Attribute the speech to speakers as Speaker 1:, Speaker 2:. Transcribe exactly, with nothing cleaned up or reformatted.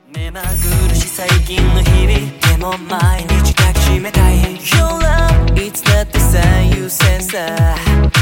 Speaker 1: 目まぐるし最近の日々でも毎日抱きしめたい Your love いつだって最優先さ